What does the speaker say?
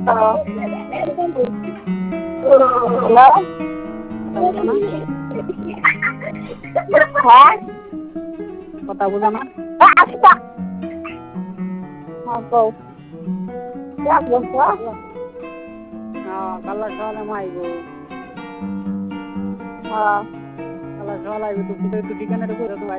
Hello? হ্যাঁ কথা বুঝো না আচ্ছা হ্যাঁ কও বলছো কালা সকালে মাইব হ্যাঁ কালা সকালে আইব তো ঠিকানাটা করে